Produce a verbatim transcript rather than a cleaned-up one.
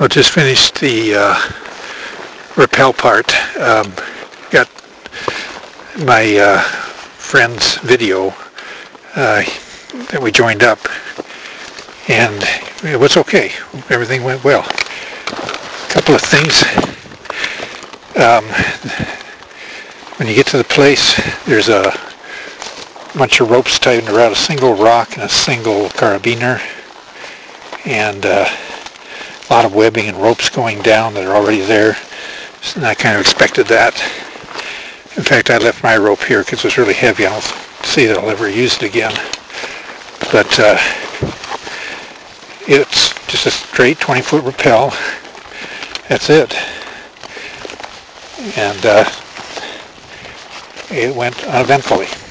I just finished the uh, rappel part. Um, got my uh, friend's video uh, that we joined up, and it was okay. Everything went well. A couple of things. Um, when you get to the place, there's a bunch of ropes tied around a single rock and a single carabiner, and uh, a lot of webbing and ropes going down that are already there. And I kind of expected that. In fact, I left my rope here because it was really heavy. I don't see that I'll ever use it again. But uh, it's just a straight twenty foot rappel. That's it. And uh, it went uneventfully.